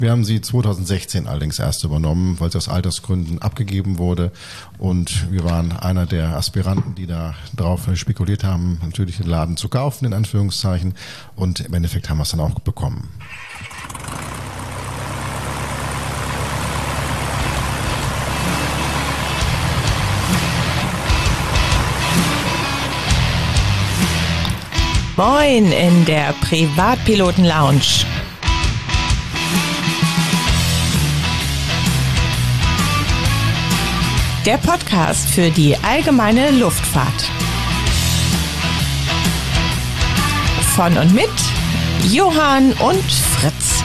Wir haben sie 2016 allerdings erst übernommen, weil sie aus Altersgründen abgegeben wurde. Und wir waren einer der Aspiranten, die da drauf spekuliert haben, natürlich den Laden zu kaufen, in Anführungszeichen. Und im Endeffekt haben wir es dann auch bekommen. Moin in der Privatpiloten-Lounge. Der Podcast für die allgemeine Luftfahrt. Von und mit Johann und Fritz.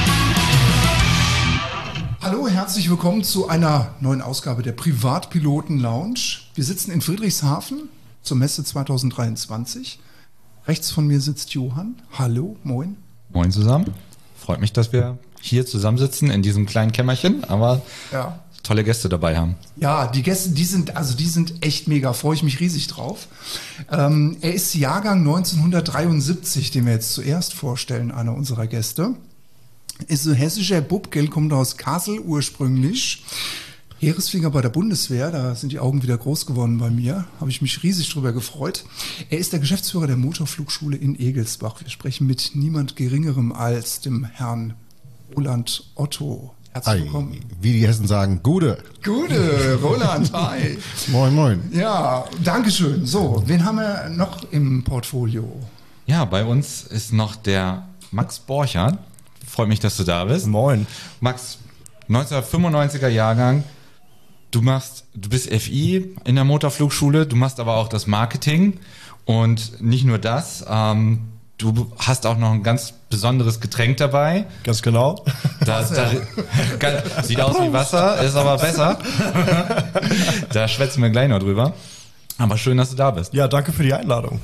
Hallo, herzlich willkommen zu einer neuen Ausgabe der Privatpiloten-Lounge. Wir sitzen in Friedrichshafen zur Messe 2023. Rechts von mir sitzt Johann. Hallo, moin. Moin zusammen. Freut mich, dass wir hier zusammensitzen in diesem kleinen Kämmerchen, aber tolle Gäste dabei haben. Ja, die Gäste, die sind echt mega. Freue ich mich riesig drauf. Er ist Jahrgang 1973, den wir jetzt zuerst vorstellen, einer unserer Gäste. Ist ein hessischer Bub, kommt aus Kassel ursprünglich. Heeresflieger bei der Bundeswehr, da sind die Augen wieder groß geworden bei mir, habe ich mich riesig drüber gefreut. Er ist der Geschäftsführer der Motorflugschule in Egelsbach. Wir sprechen mit niemand Geringerem als dem Herrn Roland Otto. Herzlich willkommen. Wie die Hessen sagen, Gude. Gude, Roland, hi. Moin, moin. Ja, Dankeschön. So, wen haben wir noch im Portfolio? Ja, bei uns ist noch der Max Borchardt. Freut mich, dass du da bist. Moin. Max, 1995er Jahrgang. Du bist FI in der Motorflugschule, du machst aber auch das Marketing und nicht nur das, du hast auch noch ein ganz besonderes Getränk dabei. Ganz genau. Sieht aus wie Wasser, ist aber besser. Da schwätzen wir gleich noch drüber. Aber schön, dass du da bist. Ja, danke für die Einladung.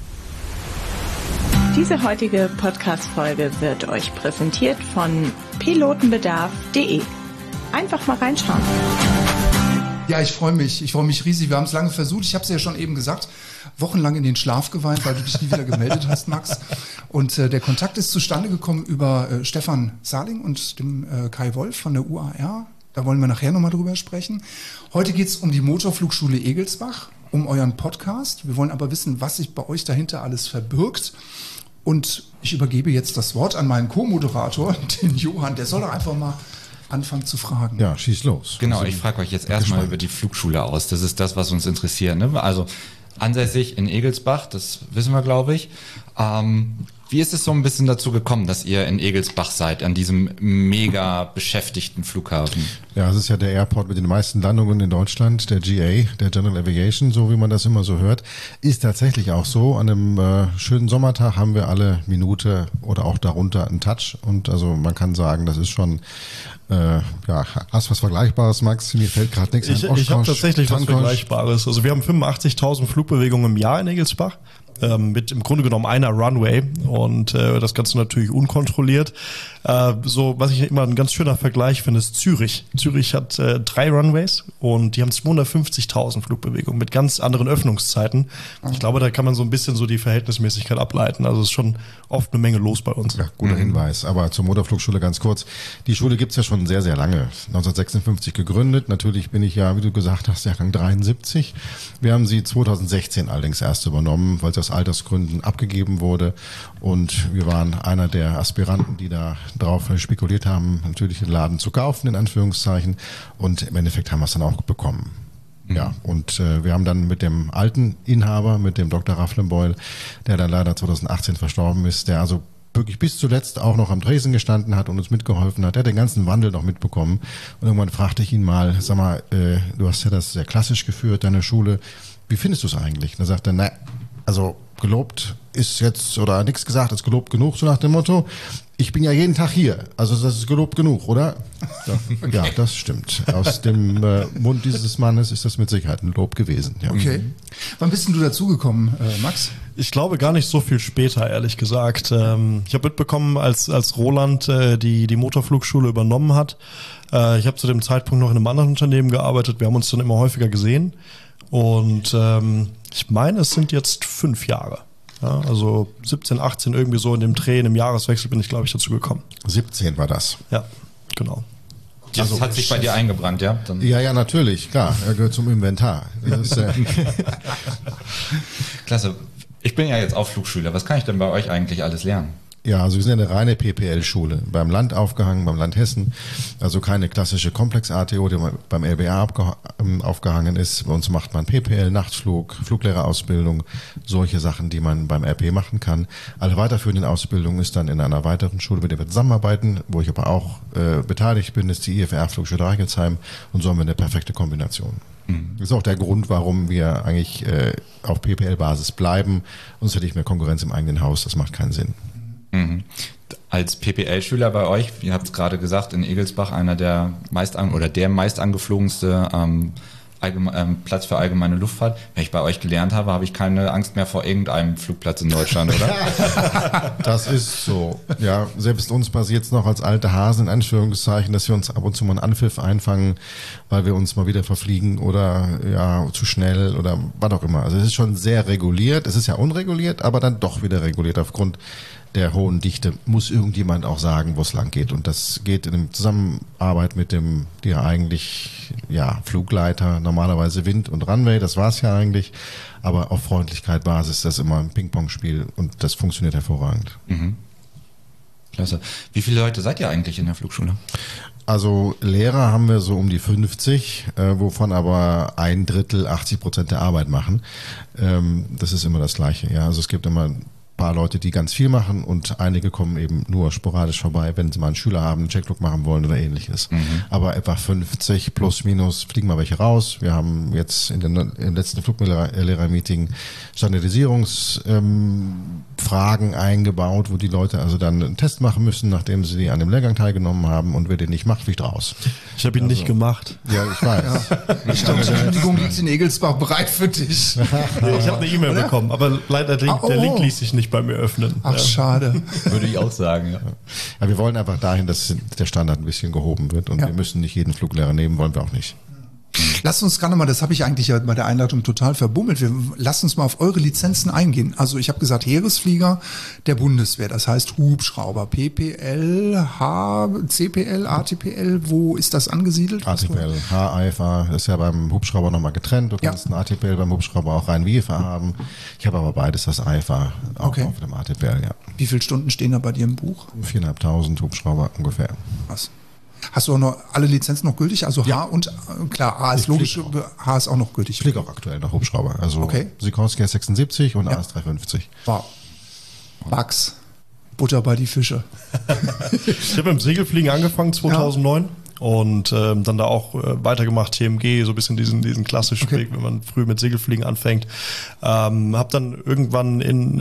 Diese heutige Podcast-Folge wird euch präsentiert von pilotenbedarf.de. Einfach mal reinschauen. Ja, ich freue mich riesig. Wir haben es lange versucht. Ich habe es ja schon eben gesagt, wochenlang in den Schlaf geweint, weil du dich nie wieder gemeldet hast, Max. Und der Kontakt ist zustande gekommen über Stefan Saling und dem Kai Wolf von der UAR. Da wollen wir nachher nochmal drüber sprechen. Heute geht es um die Motorflugschule Egelsbach, um euren Podcast. Wir wollen aber wissen, was sich bei euch dahinter alles verbirgt. Und ich übergebe jetzt das Wort an meinen Co-Moderator, den Johann. Der soll doch einfach mal anfangen zu fragen. Ja, schieß los. Genau, ich frage euch jetzt erstmal über die Flugschule aus. Das ist das, was uns interessiert. Ne? Also ansässig in Egelsbach, das wissen wir, glaube ich. Wie ist es so ein bisschen dazu gekommen, dass ihr in Egelsbach seid, an diesem mega beschäftigten Flughafen? Ja, es ist ja der Airport mit den meisten Landungen in Deutschland, der GA, der General Aviation, so wie man das immer so hört. Ist tatsächlich auch so. An einem schönen Sommertag haben wir alle Minute oder auch darunter einen Touch. Und also man kann sagen, das ist schon, hast du was Vergleichbares, Max? Mir fällt gerade nichts ein. Ich habe tatsächlich was Vergleichbares. Also wir haben 85.000 Flugbewegungen im Jahr in Egelsbach. Mit im Grunde genommen einer Runway und das Ganze natürlich unkontrolliert. So, was ich immer ein ganz schöner Vergleich finde, ist Zürich. Zürich hat 3 Runways und die haben 250.000 Flugbewegungen mit ganz anderen Öffnungszeiten. Ich glaube, da kann man so ein bisschen so die Verhältnismäßigkeit ableiten. Also es ist schon oft eine Menge los bei uns. Ja, guter Hinweis. Aber zur Motorflugschule ganz kurz. Die Schule gibt's ja schon sehr, sehr lange. 1956 gegründet. Natürlich bin ich ja, wie du gesagt hast, Jahrgang 73. Wir haben sie 2016 allerdings erst übernommen, weil sie aus Altersgründen abgegeben wurde. Und wir waren einer der Aspiranten, die da drauf spekuliert haben, natürlich den Laden zu kaufen, in Anführungszeichen. Und im Endeffekt haben wir es dann auch bekommen. Ja, und wir haben dann mit dem alten Inhaber, mit dem Dr. Rafflenbeul, der dann leider 2018 verstorben ist, der also wirklich bis zuletzt auch noch am Tresen gestanden hat und uns mitgeholfen hat. Der hat den ganzen Wandel noch mitbekommen. Und irgendwann fragte ich ihn mal, sag mal, du hast ja das sehr klassisch geführt, deine Schule. Wie findest du es eigentlich? Und er sagte, na, also gelobt ist jetzt, oder nichts gesagt, ist gelobt genug, so nach dem Motto. Ich bin ja jeden Tag hier, also das ist gelobt genug, oder? Ja, okay. Ja, das stimmt. Aus dem Mund dieses Mannes ist das mit Sicherheit ein Lob gewesen. Ja. Okay. Wann bist denn du dazugekommen, Max? Ich glaube gar nicht so viel später, ehrlich gesagt. Ich habe mitbekommen, als Roland die Motorflugschule übernommen hat. Ich habe zu dem Zeitpunkt noch in einem anderen Unternehmen gearbeitet. Wir haben uns dann immer häufiger gesehen. Und ich meine, es sind jetzt 5 Jahre. Ja, also 17, 18 irgendwie so in dem Dreh, in dem Jahreswechsel bin ich, glaube ich, dazu gekommen. 17 war das. Ja. Genau. Das hat sich bei dir eingebrannt, ja? Dann Ja, natürlich, klar. Er gehört zum Inventar. Das ist, Klasse. Ich bin ja jetzt auch Flugschüler. Was kann ich denn bei euch eigentlich alles lernen? Ja, also wir sind ja eine reine PPL-Schule. Beim Land aufgehangen, beim Land Hessen. Also keine klassische Komplex-ATO, die beim LBA aufgehangen ist. Bei uns macht man PPL, Nachtflug, Fluglehrerausbildung, solche Sachen, die man beim RP machen kann. Alle weiterführenden Ausbildungen ist dann in einer weiteren Schule, mit der wir zusammenarbeiten, wo ich aber auch beteiligt bin, ist die IFR Flugschule Reichelsheim, und so haben wir eine perfekte Kombination. Das ist auch der Grund, warum wir eigentlich auf PPL-Basis bleiben. Sonst hätte ich mehr Konkurrenz im eigenen Haus, das macht keinen Sinn. Mhm. Als PPL-Schüler bei euch, ihr habt es gerade gesagt, in Egelsbach einer der meist angeflogenste Platz für allgemeine Luftfahrt. Wenn ich bei euch gelernt habe, habe ich keine Angst mehr vor irgendeinem Flugplatz in Deutschland, oder? Das ist so. Ja, selbst uns passiert es noch als alte Hasen, in Anführungszeichen, dass wir uns ab und zu mal einen Anpfiff einfangen, weil wir uns mal wieder verfliegen oder ja zu schnell oder was auch immer. Also es ist schon sehr reguliert. Es ist ja unreguliert, aber dann doch wieder reguliert aufgrund der hohen Dichte. Muss irgendjemand auch sagen, wo es lang geht. Und das geht in der Zusammenarbeit mit dem, der eigentlich, ja, Flugleiter, normalerweise Wind und Runway, das war's ja eigentlich. Aber auf Freundlichkeit-Basis, das ist immer ein Ping-Pong-Spiel und das funktioniert hervorragend. Mhm. Klasse. Wie viele Leute seid ihr eigentlich in der Flugschule? Also Lehrer haben wir so um die 50, wovon aber 1/3, 80% der Arbeit machen. Das ist immer das Gleiche. Ja, also es gibt immer paar Leute, die ganz viel machen, und einige kommen eben nur sporadisch vorbei, wenn sie mal einen Schüler haben, einen Checklog machen wollen oder ähnliches. Aber etwa 50 plus minus fliegen mal welche raus. Wir haben jetzt im letzten Fluglehrer-Meeting Standardisierungsfragen eingebaut, wo die Leute also dann einen Test machen müssen, nachdem sie an dem Lehrgang teilgenommen haben, und wer den nicht macht, fliegt raus. Ich habe ihn nicht gemacht. Ja, ich weiß. Ich glaube, die Kündigung liegt in Egelsbach bereit für dich. Ich habe eine E-Mail bekommen, aber leider der Link ließ sich nicht bei mir öffnen. Ach, schade. Würde ich auch sagen, ja. Ja, wir wollen einfach dahin, dass der Standard ein bisschen gehoben wird, und wir müssen nicht jeden Fluglehrer nehmen, wollen wir auch nicht. Lasst uns gerade mal, das habe ich eigentlich ja bei der Einleitung total verbummelt. Lasst uns mal auf eure Lizenzen eingehen. Also ich habe gesagt, Heeresflieger der Bundeswehr, das heißt Hubschrauber, PPL, CPL, ATPL, wo ist das angesiedelt? ATPL, HAFA ist ja beim Hubschrauber nochmal getrennt. Du kannst einen ATPL beim Hubschrauber auch rein wie IFA haben. Ich habe aber beides, das IFA auch auf dem ATPL, ja. Wie viele Stunden stehen da bei dir im Buch? 4.500 Hubschrauber ungefähr. Was? Hast du auch noch alle Lizenzen noch gültig? Also H und, klar, A ist logisch, H ist auch noch gültig. Ich fliege auch aktuell noch Hubschrauber. Also Sikorsky S76 und AS350. Wow. Max, Butter bei die Fische. Ich habe im Segelfliegen angefangen 2009 und dann da auch weitergemacht, TMG, so ein bisschen diesen klassischen Weg, wenn man früh mit Segelfliegen anfängt. Habe dann irgendwann in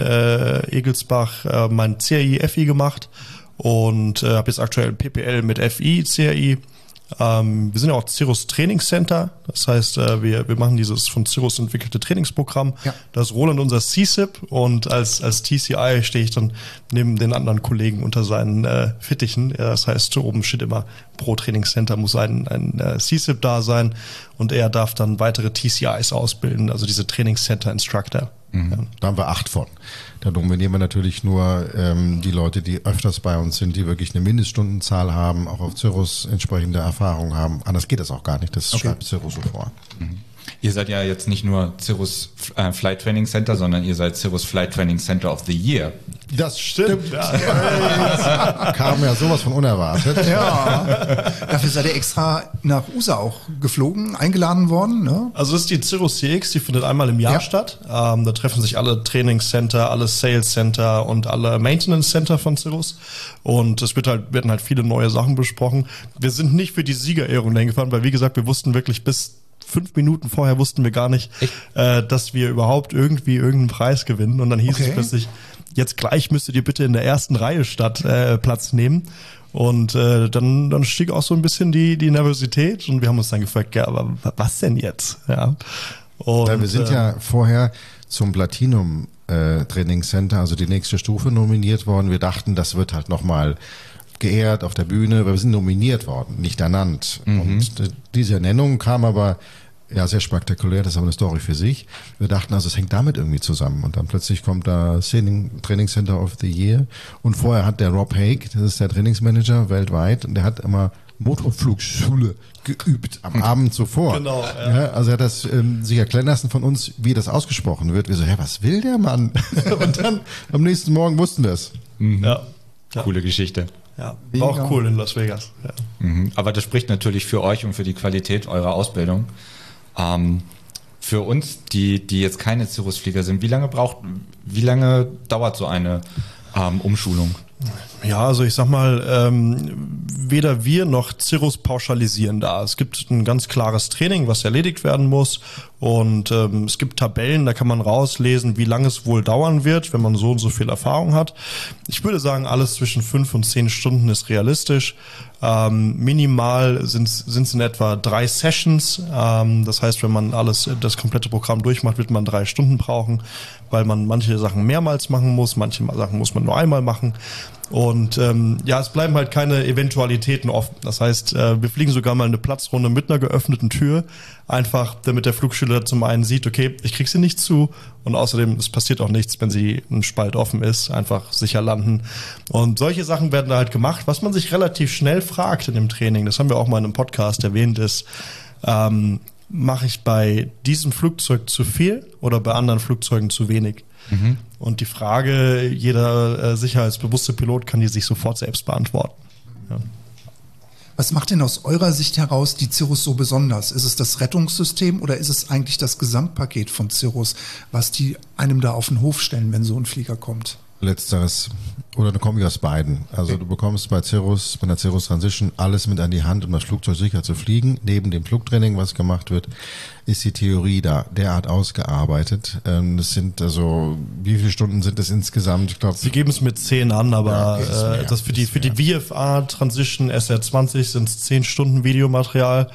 Egelsbach mein CRI-FI gemacht. Und habe jetzt aktuell PPL mit FI, CRI. Wir sind ja auch Cirrus Trainingscenter. Das heißt, wir machen dieses von Cirrus entwickelte Trainingsprogramm. Ja. Da ist Roland unser CSIP, und als TCI stehe ich dann neben den anderen Kollegen unter seinen Fittichen. Das heißt, oben steht immer, pro Trainingscenter muss ein CSIP da sein, und er darf dann weitere TCIs ausbilden, also diese Trainingscenter Instructor. Mhm. Ja. Da haben wir 8 von. Da nominieren wir natürlich nur die Leute, die öfters bei uns sind, die wirklich eine Mindeststundenzahl haben, auch auf Cirrus entsprechende Erfahrungen haben. Anders geht das auch gar nicht, das schreibt Cirrus so vor. Mhm. Ihr seid ja jetzt nicht nur Cirrus Flight Training Center, sondern ihr seid Cirrus Flight Training Center of the Year. Das stimmt. Ja. Kam ja sowas von unerwartet. Ja. Dafür seid ihr extra nach USA auch geflogen, eingeladen worden, ne? Also das ist die Cirrus CX, die findet einmal im Jahr statt. Da treffen sich alle Trainingscenter, alle Sales Center und alle Maintenance Center von Cirrus. Und es werden halt viele neue Sachen besprochen. Wir sind nicht für die Siegerehrung dahin gefahren, weil, wie gesagt, wir wussten wirklich bis 5 Minuten vorher wussten wir gar nicht, dass wir überhaupt irgendwie irgendeinen Preis gewinnen. Und dann hieß es plötzlich, jetzt gleich müsstet ihr bitte in der ersten Reihe Platz nehmen. Und dann stieg auch so ein bisschen die Nervosität, und wir haben uns dann gefragt, ja, aber was denn jetzt? Ja. Und, wir sind ja vorher zum Platinum Training Center, also die nächste Stufe, nominiert worden. Wir dachten, das wird halt nochmal geehrt auf der Bühne, weil wir sind nominiert worden, nicht ernannt. Und diese Ernennung kam aber sehr spektakulär, das ist aber eine Story für sich. Wir dachten also, es hängt damit irgendwie zusammen. Und dann plötzlich kommt da Training Center of the Year. Und vorher hat der Rob Haig, das ist der Trainingsmanager weltweit, und der hat immer Motorflugschule geübt am Abend zuvor. Genau, ja. Also er hat das sich erklären lassen von uns, wie das ausgesprochen wird. Wir so, was will der Mann? Und dann am nächsten Morgen wussten wir es. Ja. Coole Geschichte. Ja, war auch cool in Las Vegas. Ja. Aber das spricht natürlich für euch und für die Qualität eurer Ausbildung. Für uns, die jetzt keine Cirrusflieger sind, wie lange dauert so eine Umschulung? Ja, also ich sag mal, weder wir noch Cirrus pauschalisieren da. Es gibt ein ganz klares Training, was erledigt werden muss, und es gibt Tabellen, da kann man rauslesen, wie lange es wohl dauern wird, wenn man so und so viel Erfahrung hat. Ich würde sagen, alles zwischen 5 und 10 Stunden ist realistisch. Minimal sind es in etwa 3 Sessions. Das heißt, wenn man das komplette Programm durchmacht, wird man 3 Stunden brauchen, weil man manche Sachen mehrmals machen muss, manche Sachen muss man nur einmal machen. Und es bleiben halt keine Eventualitäten offen. Das heißt, wir fliegen sogar mal eine Platzrunde mit einer geöffneten Tür, einfach damit der Flugschüler zum einen sieht, okay, ich krieg sie nicht zu, und außerdem, es passiert auch nichts, wenn sie ein Spalt offen ist, einfach sicher landen. Und solche Sachen werden da halt gemacht. Was man sich relativ schnell fragt in dem Training, das haben wir auch mal in einem Podcast erwähnt, ist, mache ich bei diesem Flugzeug zu viel oder bei anderen Flugzeugen zu wenig? Und die Frage, jeder sicherheitsbewusste Pilot kann die sich sofort selbst beantworten. Ja. Was macht denn aus eurer Sicht heraus die Cirrus so besonders? Ist es das Rettungssystem oder ist es eigentlich das Gesamtpaket von Cirrus, was die einem da auf den Hof stellen, wenn so ein Flieger kommt? Letzteres oder eine Kombi aus beiden. Also du bekommst bei der Cirrus Transition alles mit an die Hand, um das Flugzeug sicher zu fliegen. Neben dem Flugtraining, was gemacht wird, ist die Theorie da derart ausgearbeitet. Das sind also, wie viele Stunden sind das insgesamt? Ich glaube, Sie geben es mit 10 an, aber das für die VFA Transition SR20 sind es 10 Stunden Videomaterial.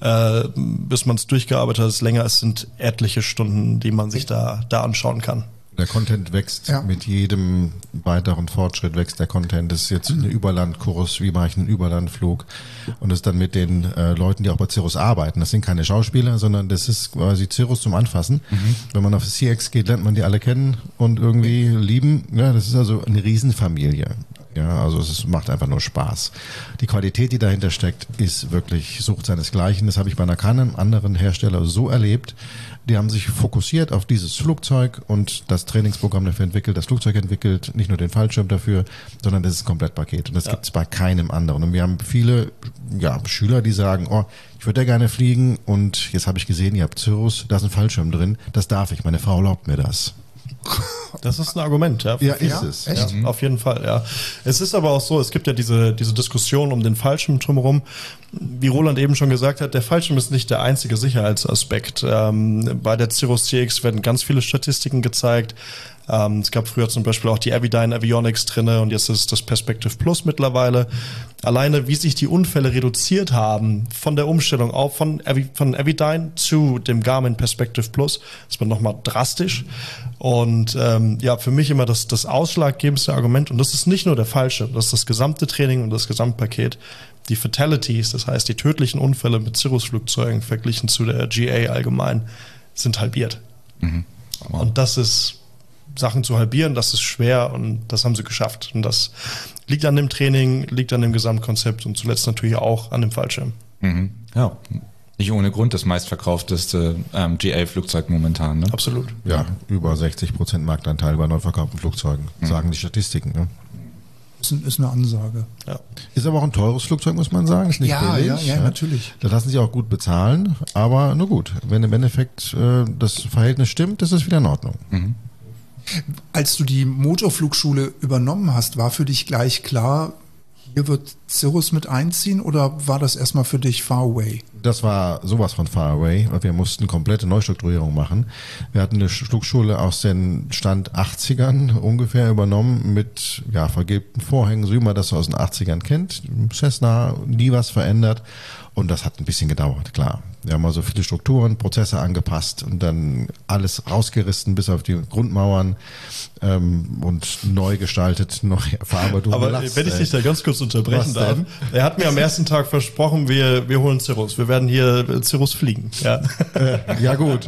Bis man es durchgearbeitet hat, ist länger. Es sind etliche Stunden, die man sich da anschauen kann. Der Content wächst mit jedem weiteren Fortschritt, wächst der Content. Das ist jetzt ein Überlandkurs, wie mache ich einen Überlandflug? Und das dann mit den Leuten, die auch bei Cirrus arbeiten. Das sind keine Schauspieler, sondern das ist quasi Cirrus zum Anfassen. Wenn man auf CX geht, lernt man die alle kennen und irgendwie lieben. Ja, das ist also eine Riesenfamilie. Ja, also es macht einfach nur Spaß. Die Qualität, die dahinter steckt, ist wirklich sucht seinesgleichen. Das habe ich bei keinem anderen Hersteller so erlebt. Die haben sich fokussiert auf dieses Flugzeug und das Trainingsprogramm dafür entwickelt, das Flugzeug entwickelt, nicht nur den Fallschirm dafür, sondern das ist ein Komplettpaket. Und das gibt es bei keinem anderen. Und wir haben viele Schüler, die sagen, ich würde ja gerne fliegen und jetzt habe ich gesehen, ihr habt Cirrus, da ist ein Fallschirm drin, das darf ich, meine Frau erlaubt mir das. Das ist ein Argument, ja. Ja, ist es. Echt? Ja, auf jeden Fall, ja. Es ist aber auch so, es gibt ja diese Diskussion um den Fallschirm drumherum. Wie Roland eben schon gesagt hat, der Fallschirm ist nicht der einzige Sicherheitsaspekt. Bei der Cirrus TX werden ganz viele Statistiken gezeigt. Es gab früher zum Beispiel auch die Avidyne Avionics drinne und jetzt ist das Perspective Plus mittlerweile. Alleine, wie sich die Unfälle reduziert haben von der Umstellung auf von Avidyne zu dem Garmin Perspective Plus, das war nochmal drastisch. Und für mich immer das ausschlaggebendste Argument, und das ist nicht nur der Fallschirm, das ist das gesamte Training und das Gesamtpaket. Die Fatalities, das heißt die tödlichen Unfälle mit Cirrus-Flugzeugen verglichen zu der GA allgemein, sind halbiert. Und das ist Sachen zu halbieren, das ist schwer und das haben sie geschafft. Und das liegt an dem Training, liegt an dem Gesamtkonzept und zuletzt natürlich auch an dem Fallschirm. Ja, nicht ohne Grund das meistverkaufteste GA-Flugzeug momentan. Ne? Absolut. Ja, über 60% Marktanteil bei neu verkauften Flugzeugen, sagen die Statistiken. Ne? Ist eine Ansage. Ja. Ist aber auch ein teures Flugzeug, muss man sagen. Ist nicht billig. Ja, natürlich. Da lassen sie auch gut bezahlen, aber nur gut. Wenn im Endeffekt das Verhältnis stimmt, ist es wieder in Ordnung. Als du die Motorflugschule übernommen hast, war für dich gleich klar, hier wird Cirrus mit einziehen oder war das erstmal für dich far away? Das war sowas von far away, weil wir mussten komplette Neustrukturierung machen. Wir hatten eine Flugschule aus den Stand 80ern ungefähr übernommen mit vergilbten Vorhängen, so wie man das aus den 80ern kennt. Cessna, nie was verändert und das hat ein bisschen gedauert, klar. Wir haben also viele Strukturen, Prozesse angepasst und dann alles rausgerissen bis auf die Grundmauern und neu gestaltet, neue Farbe. Aber wenn ich dich da ganz kurz unterbrechen darf, er hat mir am ersten Tag versprochen, wir holen Cirrus. Wir werden hier Cirrus fliegen. Ja, ja gut.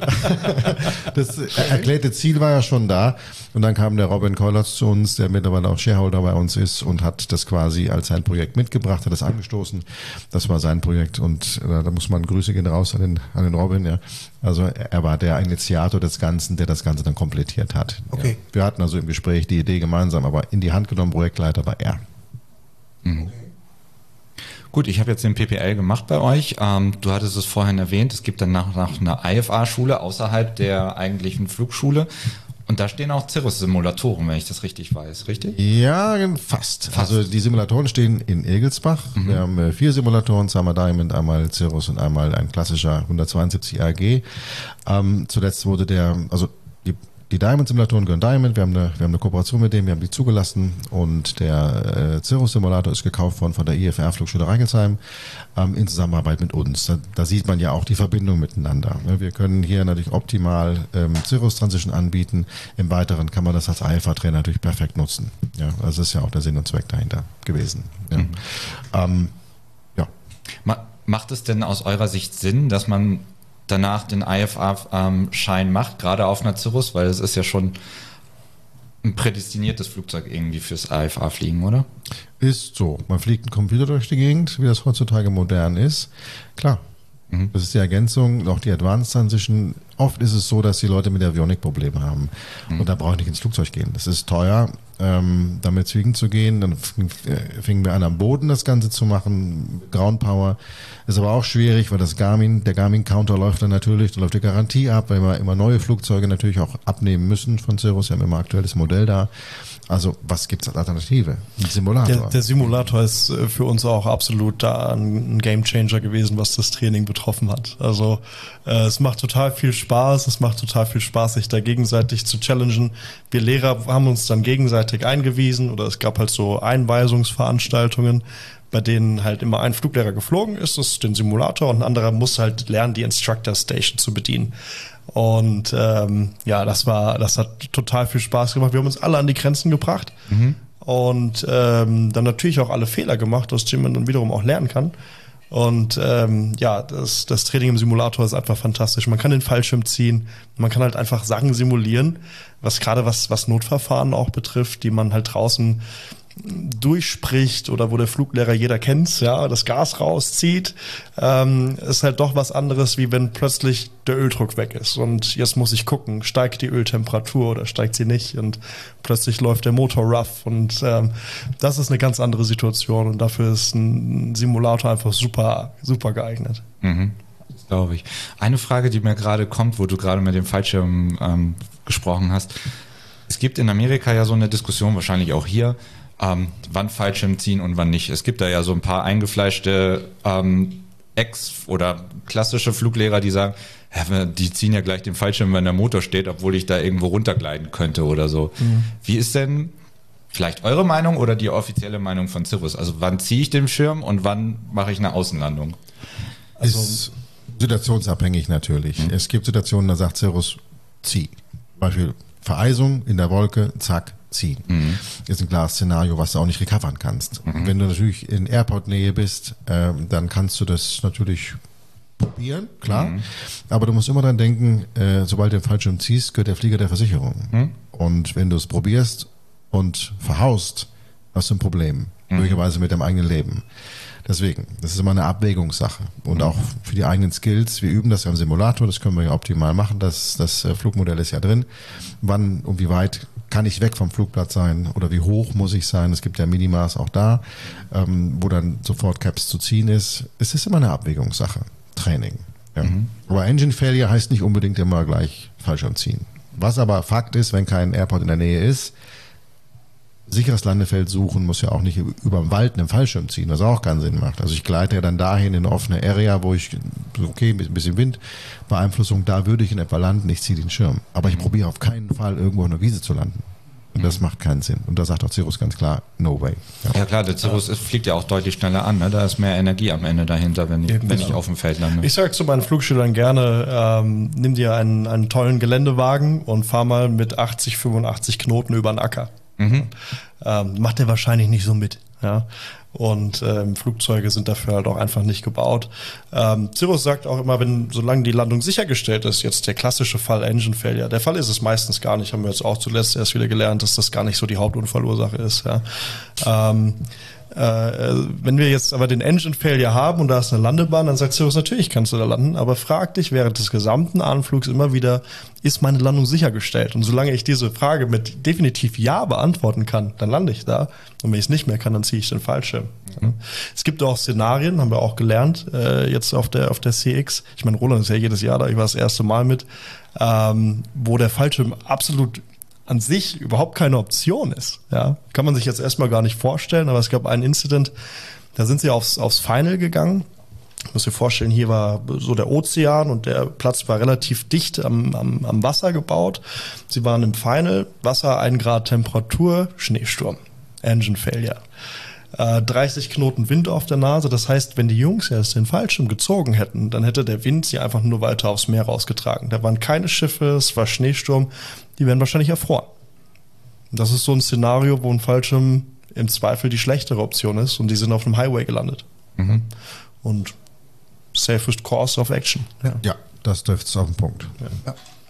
Das erklärte Ziel war ja schon da. Und dann kam der Robin Kollatz zu uns, der mittlerweile auch Shareholder bei uns ist und hat das quasi als sein Projekt mitgebracht, hat das angestoßen. Das war sein Projekt und da muss man Grüße gehen raus an den Robin. Ja. Also er war der Initiator des Ganzen, der das Ganze dann komplettiert hat. Okay. Ja. Wir hatten also im Gespräch die Idee gemeinsam, aber in die Hand genommen, Projektleiter war er. Mhm. Gut, ich habe jetzt den PPL gemacht bei euch. Du hattest es vorhin erwähnt, es gibt dann nach eine IFA-Schule außerhalb der eigentlichen Flugschule. Und da stehen auch Cirrus-Simulatoren, wenn ich das richtig weiß, richtig? Ja, fast. Also die Simulatoren stehen in Egelsbach. Wir haben 4 Simulatoren, zweimal Diamond, einmal Cirrus und einmal ein klassischer 172 RG. Zuletzt wurde die Diamond-Simulatoren gehören Diamond, wir haben eine Kooperation mit denen, wir haben die zugelassen und der Cirrus-Simulator ist gekauft worden von der IFR-Flugschule Reichelsheim in Zusammenarbeit mit uns. Da sieht man ja auch die Verbindung miteinander. Wir können hier natürlich optimal Cirrus-Transition anbieten, im Weiteren kann man das als IFA-Trainer natürlich perfekt nutzen. Ja, das ist ja auch der Sinn und Zweck dahinter gewesen. Ja. Ja. Macht es denn aus eurer Sicht Sinn, dass man danach den IFA-Schein macht, gerade auf einer Cirrus, weil es ist ja schon ein prädestiniertes Flugzeug irgendwie fürs IFA-Fliegen, oder? Ist so. Man fliegt einen Computer durch die Gegend, wie das heutzutage modern ist. Klar. Das ist die Ergänzung, auch die Advanced Transition. Oft ist es so, dass die Leute mit der Avionik Probleme haben. Und da brauche ich nicht ins Flugzeug gehen. Das ist teuer, damit fliegen zu gehen. Dann fingen wir an, am Boden das Ganze zu machen. Ground Power. Ist aber auch schwierig, weil der Garmin-Counter läuft dann natürlich, da läuft die Garantie ab, weil wir immer neue Flugzeuge natürlich auch abnehmen müssen von Cirrus. Wir haben immer ein aktuelles Modell da. Also was gibt es als Alternative? Ein Simulator. Der Simulator ist für uns auch absolut da ein Gamechanger gewesen, was das Training betroffen hat. Also es macht total viel Spaß, sich da gegenseitig zu challengen. Wir Lehrer haben uns dann gegenseitig eingewiesen oder es gab halt so Einweisungsveranstaltungen, bei denen halt immer ein Fluglehrer geflogen ist, das ist den Simulator, und ein anderer muss halt lernen, die Instructor Station zu bedienen. Und das hat total viel Spaß gemacht. Wir haben uns alle an die Grenzen gebracht und dann natürlich auch alle Fehler gemacht, aus denen man dann wiederum auch lernen kann. Und das Training im Simulator ist einfach fantastisch. Man kann den Fallschirm ziehen, man kann halt einfach Sachen simulieren, was Notverfahren auch betrifft, die man halt draußen durchspricht oder wo der Fluglehrer, jeder kennt's, ja, das Gas rauszieht, ist halt doch was anderes, wie wenn plötzlich der Öldruck weg ist und jetzt muss ich gucken, steigt die Öltemperatur oder steigt sie nicht und plötzlich läuft der Motor rough und das ist eine ganz andere Situation und dafür ist ein Simulator einfach super, super geeignet. Das glaube ich. Eine Frage, die mir gerade kommt, wo du gerade mit dem Fallschirm gesprochen hast. Es gibt in Amerika ja so eine Diskussion, wahrscheinlich auch hier, wann Fallschirm ziehen und wann nicht. Es gibt da ja so ein paar eingefleischte oder klassische Fluglehrer, die sagen, die ziehen ja gleich den Fallschirm, wenn der Motor steht, obwohl ich da irgendwo runtergleiten könnte oder so. Wie ist denn vielleicht eure Meinung oder die offizielle Meinung von Cirrus? Also wann ziehe ich den Schirm und wann mache ich eine Außenlandung? Also ist situationsabhängig natürlich. Es gibt Situationen, da sagt Cirrus, zieh. Beispiel Vereisung in der Wolke, zack, ziehen. Ist ein klares Szenario, was du auch nicht recovern kannst. Wenn du natürlich in Airport-Nähe bist, dann kannst du das natürlich probieren, klar. Aber du musst immer dran denken, sobald du den Fallschirm ziehst, gehört der Flieger der Versicherung. Und wenn du es probierst und verhaust, hast du ein Problem. Möglicherweise mit deinem eigenen Leben. Deswegen, das ist immer eine Abwägungssache. Und auch für die eigenen Skills, wir üben das ja im Simulator, das können wir ja optimal machen, das Flugmodell ist ja drin. Wann und wie weit kann ich weg vom Flugplatz sein oder wie hoch muss ich sein? Es gibt ja Minimas auch da, wo dann sofort Caps zu ziehen ist. Es ist immer eine Abwägungssache, Training. Ja. Aber Engine Failure heißt nicht unbedingt immer gleich Fallschirm ziehen. Was aber Fakt ist, wenn kein Airport in der Nähe ist, sicheres Landefeld suchen, muss ja auch nicht über den Wald einen Fallschirm ziehen, was auch keinen Sinn macht. Also ich gleite ja dann dahin in eine offene Area, wo ich, okay, ein bisschen Windbeeinflussung, da würde ich in etwa landen, ich ziehe den Schirm. Aber ich probiere auf keinen Fall, irgendwo auf einer Wiese zu landen. Und das macht keinen Sinn. Und da sagt auch Cirrus ganz klar, no way. Ja klar, der Cirrus fliegt ja auch deutlich schneller an. Ne? Da ist mehr Energie am Ende dahinter, wenn ich auf dem Feld lande. Ich sage zu meinen Flugschülern gerne, nimm dir einen tollen Geländewagen und fahr mal mit 80, 85 Knoten über den Acker. Macht er wahrscheinlich nicht so mit. Ja? Und Flugzeuge sind dafür halt auch einfach nicht gebaut. Cirrus sagt auch immer, solange die Landung sichergestellt ist, jetzt der klassische Fall Engine Failure, der Fall ist es meistens gar nicht, haben wir jetzt auch zuletzt erst wieder gelernt, dass das gar nicht so die Hauptunfallursache ist. Ja. Wenn wir jetzt aber den Engine Failure haben und da ist eine Landebahn, dann sagt Cirrus, natürlich kannst du da landen, aber frag dich während des gesamten Anflugs immer wieder, ist meine Landung sichergestellt? Und solange ich diese Frage mit definitiv Ja beantworten kann, dann lande ich da. Und wenn ich es nicht mehr kann, dann ziehe ich den Fallschirm. Mhm. Es gibt auch Szenarien, haben wir auch gelernt, jetzt auf der CX. Ich meine, Roland ist ja jedes Jahr da, ich war das erste Mal mit, wo der Fallschirm absolut an sich überhaupt keine Option ist. Ja, kann man sich jetzt erstmal gar nicht vorstellen, aber es gab einen Incident, da sind sie aufs Final gegangen. Ich muss dir vorstellen, hier war so der Ozean und der Platz war relativ dicht am Wasser gebaut. Sie waren im Final, Wasser 1 Grad Temperatur, Schneesturm, Engine Failure. 30 Knoten Wind auf der Nase, das heißt, wenn die Jungs erst den Fallschirm gezogen hätten, dann hätte der Wind sie einfach nur weiter aufs Meer rausgetragen. Da waren keine Schiffe, es war Schneesturm, die wären wahrscheinlich erfroren. Das ist so ein Szenario, wo ein Fallschirm im Zweifel die schlechtere Option ist und die sind auf einem Highway gelandet. Mhm. Und safest course of action. Ja, das trifft es auf den Punkt. Ja.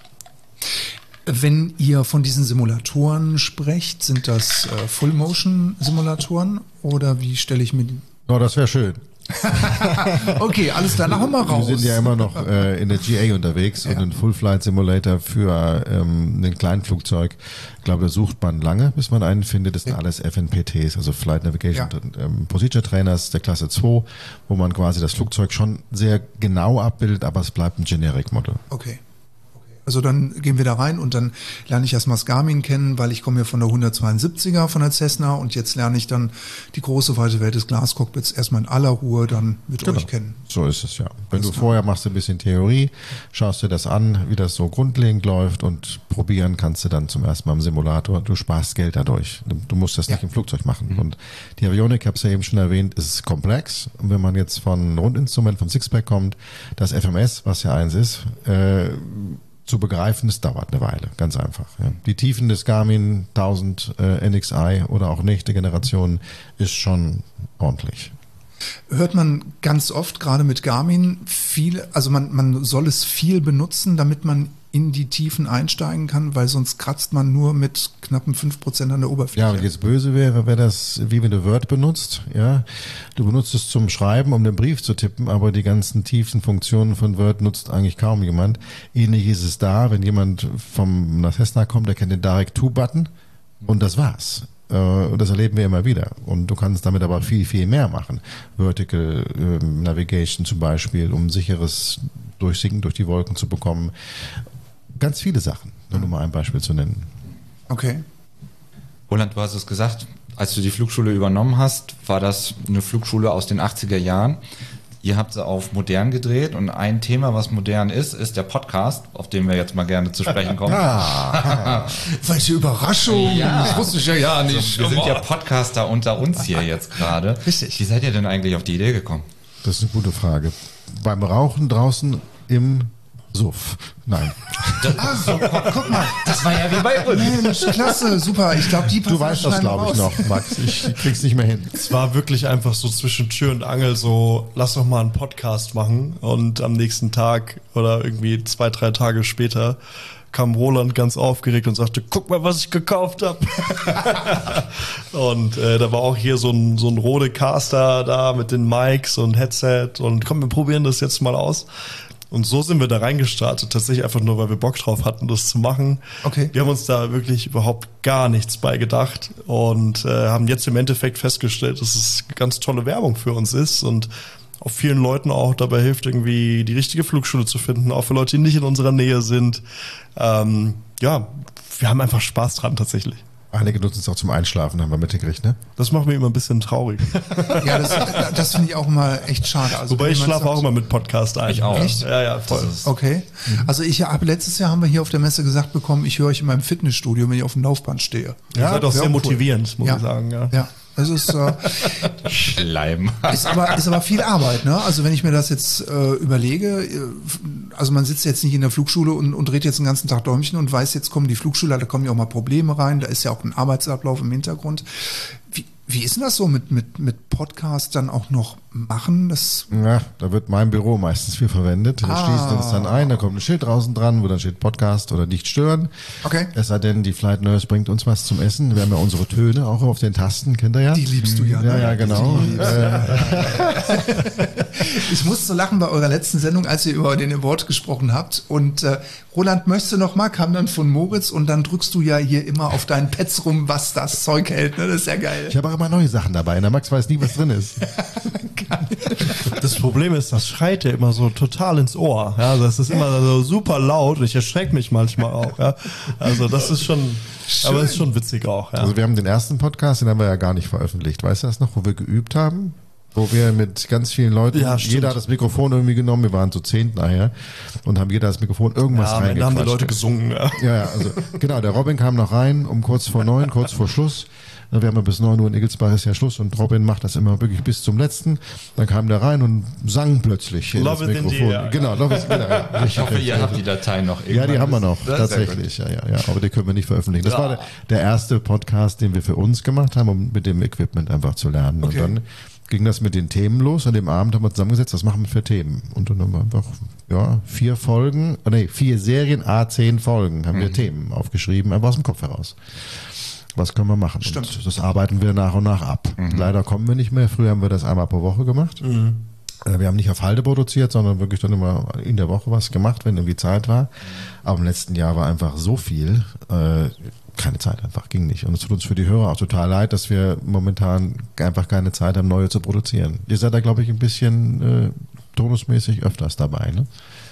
Wenn ihr von diesen Simulatoren sprecht, sind das Full-Motion-Simulatoren oder wie stelle ich mir die? Oh, das wäre schön. Okay, alles klar, machen wir raus. Wir sind ja immer noch in der GA unterwegs und ein Full-Flight-Simulator für ein Kleinflugzeug. Ich glaube, da sucht man lange, bis man einen findet. Das sind alles FNPTs, also Flight Navigation Procedure Trainers der Klasse 2, wo man quasi das Flugzeug schon sehr genau abbildet, aber es bleibt ein Generic-Model. Okay. Also dann gehen wir da rein und dann lerne ich erstmal das Garmin kennen, weil ich komme ja von der 172er von der Cessna und jetzt lerne ich dann die große weite Welt des Glascockpits erstmal in aller Ruhe dann mit euch kennen. So ist es ja. Wenn du vorher machst ein bisschen Theorie, schaust dir das an, wie das so grundlegend läuft und probieren kannst du dann zum ersten Mal im Simulator. Du sparst Geld dadurch. Du musst das nicht im Flugzeug machen. Mhm. Und die Avionik, ich habe es ja eben schon erwähnt, ist komplex. Und wenn man jetzt von Rundinstrument, vom Sixpack kommt, das FMS, was ja eins ist, zu begreifen, es dauert eine Weile, ganz einfach. Ja. Die Tiefen des Garmin 1000 NXI oder auch nächste Generation ist schon ordentlich. Hört man ganz oft, gerade mit Garmin, also man soll es viel benutzen, damit man in die Tiefen einsteigen kann, weil sonst kratzt man nur mit knappen 5% an der Oberfläche. Ja, und jetzt böse wäre das, wie wenn du Word benutzt. Ja, du benutzt es zum Schreiben, um den Brief zu tippen, aber die ganzen tiefen Funktionen von Word nutzt eigentlich kaum jemand. Ähnlich ist es da, wenn jemand vom Cessna kommt, der kennt den Direct-to-Button und das war's. Und das erleben wir immer wieder. Und du kannst damit aber viel, viel mehr machen. Vertical Navigation zum Beispiel, um sicheres Durchsinken durch die Wolken zu bekommen. Ganz viele Sachen, nur mal ein Beispiel zu nennen. Okay. Roland, du hast es gesagt, als du die Flugschule übernommen hast, war das eine Flugschule aus den 80er Jahren. Ihr habt sie auf modern gedreht und ein Thema, was modern ist der Podcast, auf den wir jetzt mal gerne zu sprechen kommen. Welche Überraschung! Ja. Das wusste ich ja nicht. Also, wir sind ja Podcaster unter uns hier jetzt gerade. Richtig. Wie seid ihr denn eigentlich auf die Idee gekommen? Das ist eine gute Frage. Beim Rauchen draußen im Suff. Nein. Guck mal. Das war ja wie bei uns. Mensch, klasse, super. Ich glaube, die Du weißt das, glaube ich, noch, Max. Ich krieg's nicht mehr hin. Es war wirklich einfach so zwischen Tür und Angel so, lass doch mal einen Podcast machen. Und am nächsten Tag oder irgendwie 2-3 Tage später kam Roland ganz aufgeregt und sagte, guck mal, was ich gekauft habe. Und da war auch hier so ein Rodecaster da mit den Mics und Headset und komm, wir probieren das jetzt mal aus. Und so sind wir da reingestartet, tatsächlich einfach nur, weil wir Bock drauf hatten, das zu machen. Okay. Wir haben uns da wirklich überhaupt gar nichts bei gedacht und haben jetzt im Endeffekt festgestellt, dass es ganz tolle Werbung für uns ist und auch vielen Leuten auch dabei hilft, irgendwie die richtige Flugschule zu finden, auch für Leute, die nicht in unserer Nähe sind. Ja, wir haben einfach Spaß dran tatsächlich. Einige nutzen es auch zum Einschlafen, haben wir mitgekriegt, ne? Das macht mich immer ein bisschen traurig. Ja, das finde ich auch immer echt schade. Also, wobei ich schlafe auch immer mit Podcast ein. Ich auch. Echt? Ja, voll. Okay. Also letztes Jahr haben wir hier auf der Messe gesagt bekommen, ich höre euch in meinem Fitnessstudio, wenn ich auf dem Laufband stehe. Ja, seid auch sehr motivierend, muss ich sagen. Ja. Es ist, Schleim. ist aber viel Arbeit, ne? Also wenn ich mir das jetzt überlege, also man sitzt jetzt nicht in der Flugschule und dreht jetzt den ganzen Tag Däumchen und weiß, jetzt kommen die Flugschüler, da kommen ja auch mal Probleme rein, da ist ja auch ein Arbeitsablauf im Hintergrund. Wie ist denn das so mit Podcast dann auch noch machen? Ja, da wird mein Büro meistens viel verwendet. Wir schließen uns dann ein, da kommt ein Schild draußen dran, wo dann steht Podcast oder nicht stören. Okay. Es sei denn, die Flight Nurse bringt uns was zum Essen. Wir haben ja unsere Töne auch auf den Tasten, kennt ihr ja? Die liebst du ja. Ja, ja, genau. Ich musste so lachen bei eurer letzten Sendung, als ihr über den Award gesprochen habt. Und Roland, möchtest du noch mal, kam dann von Moritz und dann drückst du ja hier immer auf deinen Pads rum, was das Zeug hält. Ne? Das ist ja geil. Ich habe auch immer neue Sachen dabei. Der Max weiß nie, was drin ist. Das Problem ist, das schreit ja immer so total ins Ohr. Ja, also das ist immer so super laut und ich erschrecke mich manchmal auch. Ja. Also das ist schon, aber es ist schon witzig auch. Ja. Also wir haben den ersten Podcast, den haben wir ja gar nicht veröffentlicht. Weißt du das noch, wo wir geübt haben? Wo wir mit ganz vielen Leuten, jeder hat das Mikrofon irgendwie genommen, wir waren zu 10 nachher und haben jeder das Mikrofon irgendwas reingequatscht. Dann haben die Leute gesungen. Ja, also genau, der Robin kam noch rein um kurz vor 9, kurz vor Schluss. Wir haben ja bis 9 Uhr in Egelsbach ist ja Schluss und Robin macht das immer wirklich bis zum letzten. Dann kam der rein und sang plötzlich Love das Mikrofon. Genau, Love is ja, ich hoffe, ihr habt die Dateien noch irgendwann. Ja, die haben wir noch, tatsächlich. Ja, aber die können wir nicht veröffentlichen. Das war der erste Podcast, den wir für uns gemacht haben, um mit dem Equipment einfach zu lernen. Okay. Und dann ging das mit den Themen los. An dem Abend haben wir zusammengesetzt, was machen wir für Themen? Und dann haben wir einfach 4 Serien, 10 Folgen, haben wir Themen aufgeschrieben, einfach aus dem Kopf heraus. Was können wir machen? Stimmt. Und das arbeiten wir nach und nach ab. Leider kommen wir nicht mehr. Früher haben wir das einmal pro Woche gemacht. Wir haben nicht auf Halde produziert, sondern wirklich dann immer in der Woche was gemacht, wenn irgendwie Zeit war. Aber im letzten Jahr war einfach so viel, keine Zeit einfach, ging nicht. Und es tut uns für die Hörer auch total leid, dass wir momentan einfach keine Zeit haben, neue zu produzieren. Ihr seid da, glaube ich, ein bisschen tonusmäßig öfters dabei, ne?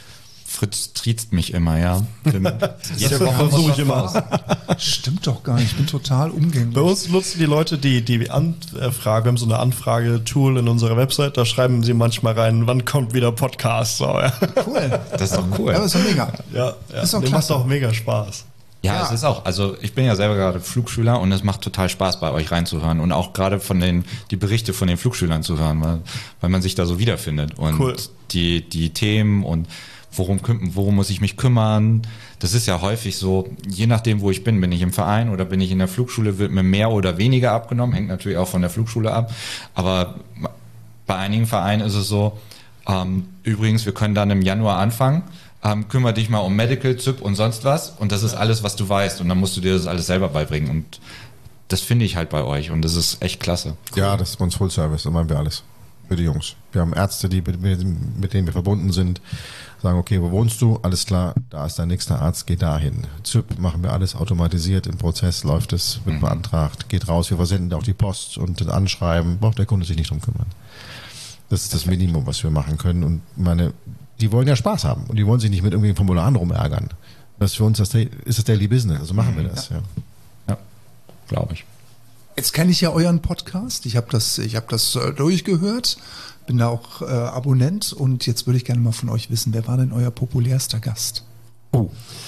Fritz triezt mich immer, ja. Jede Woche versuche ich immer. Stimmt doch gar nicht, ich bin total umgänglich. Bei uns nutzen die Leute die Anfrage, wir haben so eine Anfrage-Tool in unserer Website, da schreiben sie manchmal rein, wann kommt wieder Podcast. So, ja. Cool. Das ist doch cool. Ja, das ist doch mega. Ja. Ist doch Dem macht klasse. auch mega Spaß. Ja, es ist auch, also ich bin ja selber gerade Flugschüler und es macht total Spaß, bei euch reinzuhören und auch gerade die Berichte von den Flugschülern zu hören, weil man sich da so wiederfindet und cool. die Themen und worum muss ich mich kümmern? Das ist ja häufig so, je nachdem, wo ich bin ich im Verein oder bin ich in der Flugschule, wird mir mehr oder weniger abgenommen, hängt natürlich auch von der Flugschule ab, aber bei einigen Vereinen ist es so, übrigens, wir können dann im Januar anfangen, kümmere dich mal um Medical, ZÜP und sonst was und das ist alles, was du weißt und dann musst du dir das alles selber beibringen und das finde ich halt bei euch und das ist echt klasse. Ja, das ist bei uns Full Service, da machen wir alles für die Jungs. Wir haben Ärzte, mit denen wir verbunden sind, sagen, okay, wo wohnst du? Alles klar, da ist dein nächster Arzt, geh dahin. ZÜP machen wir alles automatisiert, im Prozess läuft es, wird beantragt, geht raus, wir versenden auch die Post und das Anschreiben, braucht der Kunde sich nicht drum kümmern. Das ist das Minimum, was wir machen können und die wollen ja Spaß haben und die wollen sich nicht mit irgendwelchen Formularen rumärgern. Das ist für uns ist das Daily Business, also machen wir das. Ja, glaube ich. Jetzt kenne ich ja euren Podcast, ich habe das durchgehört, bin da auch Abonnent und jetzt würde ich gerne mal von euch wissen, wer war denn euer populärster Gast? Oh.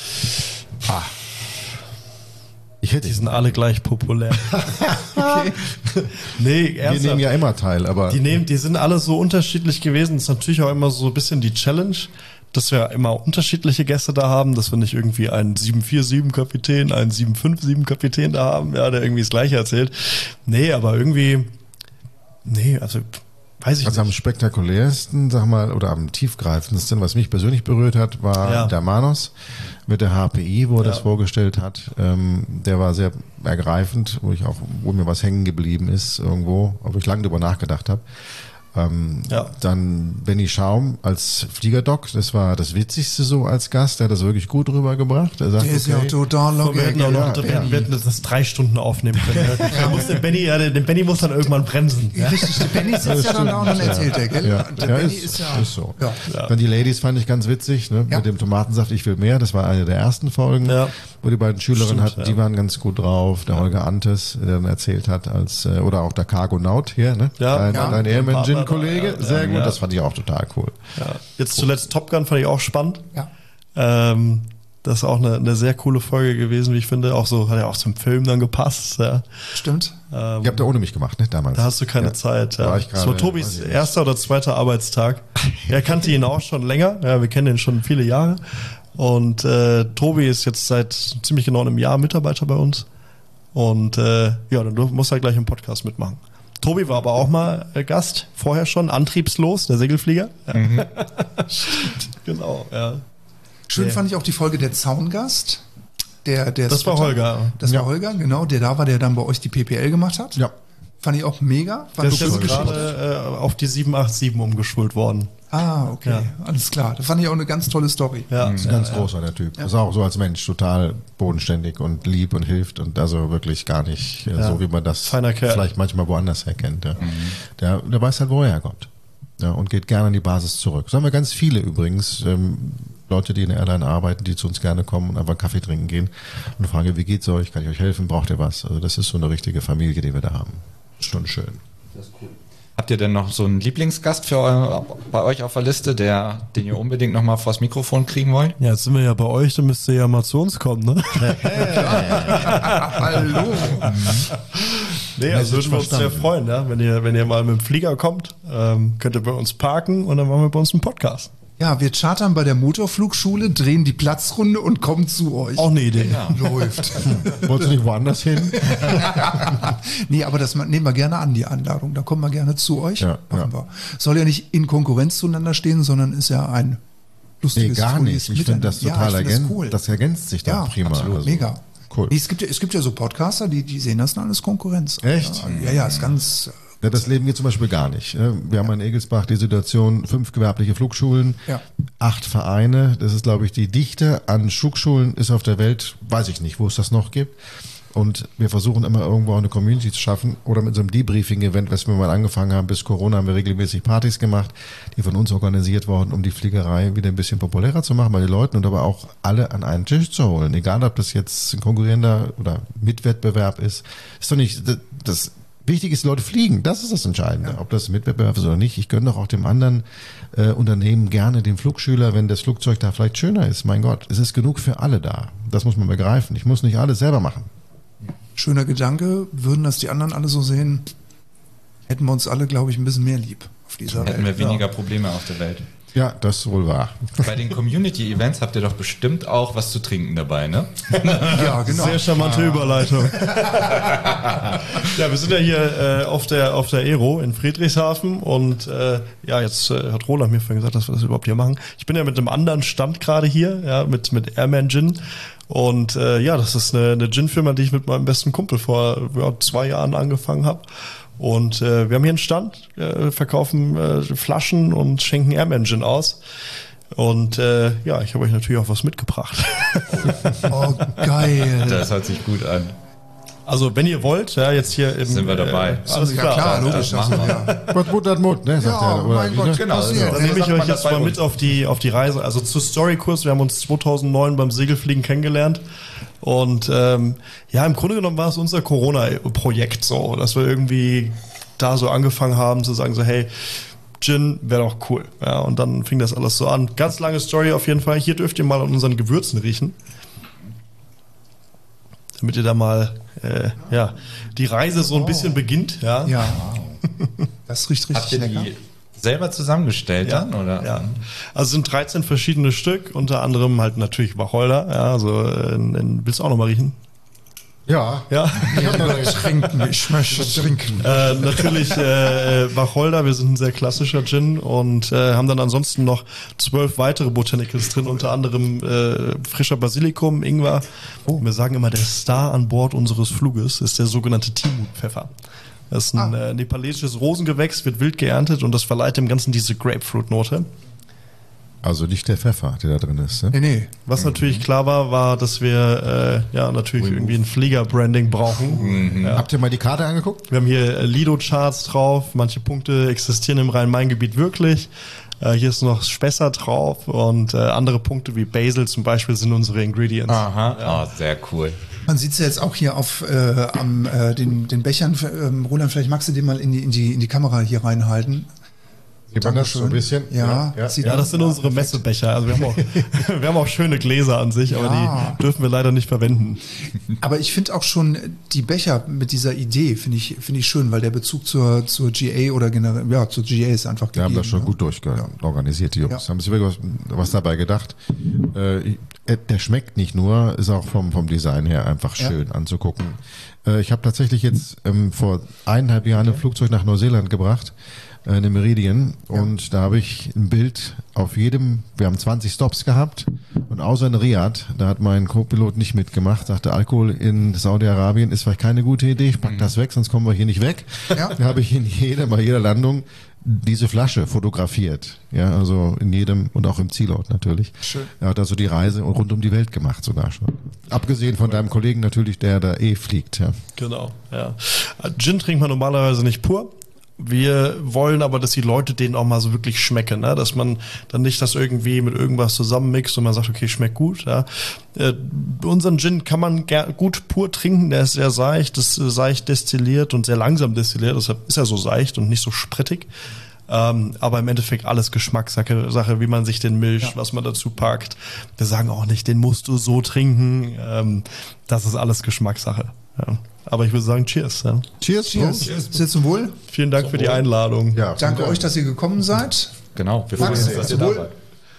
Die sind alle gleich populär. Okay. Nee, Wir nehmen ja immer teil, aber die sind alle so unterschiedlich gewesen. Das ist natürlich auch immer so ein bisschen die Challenge, dass wir immer unterschiedliche Gäste da haben, dass wir nicht irgendwie einen 747-Kapitän, einen 757-Kapitän da haben, ja, der irgendwie das Gleiche erzählt. Nee, aber irgendwie, also weiß ich nicht. Am spektakulärsten, sag mal, oder am tiefgreifendsten, was mich persönlich berührt hat, war der Manos mit der HPI, wo er das vorgestellt hat. Der war sehr ergreifend, wo mir was hängen geblieben ist irgendwo, wo ich lange drüber nachgedacht habe. Dann Benny Schaum als Fliegerdoc, das war das Witzigste so als Gast, der hat das wirklich gut rübergebracht. Er sagt, der ist ja auch total locker. Wir hätten das 3 Stunden aufnehmen können. Den Benny muss dann irgendwann bremsen. Richtig, der Benny sitzt ja dann auch und erzählt, gell? Ja. Der Benny ist so. Ja. Dann die Ladies fand ich ganz witzig, ne? Mit dem Tomatensaft, ich will mehr, das war eine der ersten Folgen, wo die beiden Schülerinnen hatten, die waren ganz gut drauf. Der Holger Antes, der dann erzählt hat, oder auch der Cargonaut hier, ne? Ein Airman Kollege, sehr gut, das fand ich auch total cool. Ja. Jetzt zuletzt Top Gun fand ich auch spannend. Ja. Das ist auch eine sehr coole Folge gewesen, wie ich finde. Auch so, hat ja auch zum Film dann gepasst. Ja. Stimmt. Ihr habt ja ohne mich gemacht, ne, damals. Da hast du keine Zeit. Ja. Das war Tobis erster oder zweiter Arbeitstag. Er kannte ihn auch schon länger. Ja, wir kennen ihn schon viele Jahre. Und Tobi ist jetzt seit ziemlich genau einem Jahr Mitarbeiter bei uns. Und dann muss er gleich im Podcast mitmachen. Tobi war aber auch mal Gast, vorher schon, antriebslos, der Segelflieger. Ja. Genau, ja. Schön fand ich auch die Folge der Zaungast. Das war Holger. Das war Holger, genau, der dann bei euch die PPL gemacht hat. Ja. Fand ich auch mega. Der ist jetzt gerade auf die 787 umgeschult worden. Ah, okay, ja. Alles klar. Das fand ich auch eine ganz tolle Story. Ja, ist ein ganz großer, der Typ. Ja. Ist auch so als Mensch total bodenständig und lieb und hilft und also wirklich gar nicht so, wie man das vielleicht manchmal woanders erkennt. Ja. Der weiß halt, wo er herkommt. Ja, und geht gerne an die Basis zurück. So haben wir ganz viele übrigens, Leute, die in der Airline arbeiten, die zu uns gerne kommen und einfach Kaffee trinken gehen und fragen, wie geht's euch, kann ich euch helfen, braucht ihr was? Also das ist so eine richtige Familie, die wir da haben. Ist schon schön. Das ist cool. Habt ihr denn noch so einen Lieblingsgast bei euch auf der Liste, den ihr unbedingt nochmal vors Mikrofon kriegen wollt? Ja, jetzt sind wir ja bei euch, dann müsst ihr ja mal zu uns kommen, ne? Hallo! Nee, also würden wir uns sehr freuen, ja? Wenn ihr mal mit dem Flieger kommt, könnt ihr bei uns parken und dann machen wir bei uns einen Podcast. Ja, wir chartern bei der Motorflugschule, drehen die Platzrunde und kommen zu euch. Auch eine Idee. Ja. Läuft. Wolltest du nicht woanders hin? Nee, aber das nehmen wir gerne an, die Einladung. Da kommen wir gerne zu euch. Ja. Soll ja nicht in Konkurrenz zueinander stehen, sondern ist ja ein lustiges, gar nicht. Ich finde das total cool. Das ergänzt sich doch prima. Absolut. Also, mega. Cool. Nee, es gibt ja so Podcaster, die sehen das dann als Konkurrenz. Echt? Ja, ist ganz... Ja, das leben wir zum Beispiel gar nicht. Wir haben in Egelsbach die Situation, 5 gewerbliche Flugschulen, 8 Vereine. Das ist, glaube ich, die Dichte an Flugschulen ist auf der Welt, weiß ich nicht, wo es das noch gibt. Und wir versuchen immer irgendwo eine Community zu schaffen oder mit so einem Debriefing-Event, was wir mal angefangen haben, bis Corona haben wir regelmäßig Partys gemacht, die von uns organisiert wurden, um die Fliegerei wieder ein bisschen populärer zu machen bei den Leuten und aber auch alle an einen Tisch zu holen. Egal, ob das jetzt ein konkurrierender oder Mitwettbewerb ist. Ist doch nicht das Wichtig ist, die Leute fliegen. Das ist das Entscheidende. Ja. Ob das ein Mitbewerb ist oder nicht. Ich gönne doch auch dem anderen Unternehmen gerne den Flugschüler, wenn das Flugzeug da vielleicht schöner ist. Mein Gott, es ist genug für alle da. Das muss man begreifen. Ich muss nicht alles selber machen. Schöner Gedanke. Würden das die anderen alle so sehen, hätten wir uns alle, glaube ich, ein bisschen mehr lieb auf dieser Welt. Hätten wir weniger Probleme auf der Welt. Ja, das ist wohl wahr. Bei den Community-Events habt ihr doch bestimmt auch was zu trinken dabei, ne? Ja, genau. Sehr charmante Überleitung. Ja, wir sind ja hier auf der Aero in Friedrichshafen und jetzt hat Roland mir vorhin gesagt, dass wir das überhaupt hier machen. Ich bin ja mit einem anderen Stand gerade hier, mit Airman Gin. Und das ist eine Gin-Firma, die ich mit meinem besten Kumpel vor 2 Jahren angefangen habe. Und wir haben hier einen Stand, verkaufen Flaschen und schenken Airman Gin aus. Und ich habe euch natürlich auch was mitgebracht. Oh, geil. Das hört sich gut an. Also wenn ihr wollt, jetzt hier sind wir dabei. Alles klar, logisch. Was Mut hat Mut, ne? Sagt er, oder mein Gott, genau. Dann nehme ich euch jetzt mal mit auf die Reise. Also zur Storykurs, wir haben uns 2009 beim Segelfliegen kennengelernt. Und im Grunde genommen war es unser Corona-Projekt so, dass wir irgendwie da so angefangen haben zu sagen so, hey, Gin wäre doch cool. Ja, und dann fing das alles so an. Ganz lange Story auf jeden Fall. Hier dürft ihr mal an unseren Gewürzen riechen. Damit ihr da mal die Reise so ein bisschen beginnt. Ja. Das riecht richtig lecker. Habt ihr die selber zusammengestellt dann, oder? Ja. Also es sind 13 verschiedene Stück, unter anderem halt natürlich Wacholder. Ja, also willst du auch noch mal riechen? Ja. Ich möchte trinken. Natürlich Wacholder, wir sind ein sehr klassischer Gin und haben dann ansonsten noch 12 weitere Botanicals drin, unter anderem frischer Basilikum, Ingwer. Wir sagen immer, der Star an Bord unseres Fluges ist der sogenannte Timut-Pfeffer. Das ist ein nepalesisches Rosengewächs, wird wild geerntet und das verleiht dem Ganzen diese Grapefruit-Note. Also nicht der Pfeffer, der da drin ist. Ne? Nee. Was natürlich klar war, dass wir natürlich irgendwie ein Flieger-Branding brauchen. Ja. Habt ihr mal die Karte angeguckt? Wir haben hier Lido-Charts drauf. Manche Punkte existieren im Rhein-Main-Gebiet wirklich. Hier ist noch Spessart drauf und andere Punkte wie Basil zum Beispiel sind unsere Ingredients. Aha, ja. Sehr cool. Man sieht es ja jetzt auch hier auf den Bechern. Roland, vielleicht magst du den mal in die Kamera hier reinhalten. Sieht man das so ein bisschen? Ja, das sind unsere Messebecher. Also wir haben auch schöne Gläser an sich, aber die dürfen wir leider nicht verwenden. Aber ich finde auch schon die Becher mit dieser Idee finde ich schön, weil der Bezug zur GA oder generell zur GA ist einfach gegeben. Wir haben das schon gut organisiert, die Jungs. Haben sich wirklich was dabei gedacht. der schmeckt nicht nur, ist auch vom Design her einfach schön anzugucken. Ich habe tatsächlich jetzt vor 1,5 Jahren ein Flugzeug nach Neuseeland gebracht, eine Meridian, und da habe ich ein Bild auf jedem, wir haben 20 Stops gehabt, und außer in Riyadh, da hat mein Co-Pilot nicht mitgemacht, sagte, Alkohol in Saudi-Arabien ist vielleicht keine gute Idee, ich pack das weg, sonst kommen wir hier nicht weg. Da habe ich bei jeder Landung diese Flasche fotografiert, ja, also in jedem und auch im Zielort natürlich. Schön. Er hat also die Reise rund um die Welt gemacht sogar schon. Abgesehen von deinem Kollegen natürlich, der da fliegt, ja. Genau, ja. Gin trinkt man normalerweise nicht pur. Wir wollen aber, dass die Leute den auch mal so wirklich schmecken, ne? Dass man dann nicht das irgendwie mit irgendwas zusammenmixt und man sagt, okay, schmeckt gut. Ja? Unseren Gin kann man gut pur trinken, der ist sehr seicht, das ist seicht destilliert und sehr langsam destilliert, deshalb ist er so seicht und nicht so sprittig. Aber im Endeffekt alles Geschmackssache, wie man sich den mischt, was man dazu packt. Wir sagen auch nicht, den musst du so trinken. Das ist alles Geschmackssache. Ja. Aber ich würde sagen, cheers. Ja. Cheers. Sehr zum Wohl. Vielen Dank für die Einladung. Ja, Danke euch, dass ihr gekommen seid. Genau, wir freuen uns, dass ihr da seid.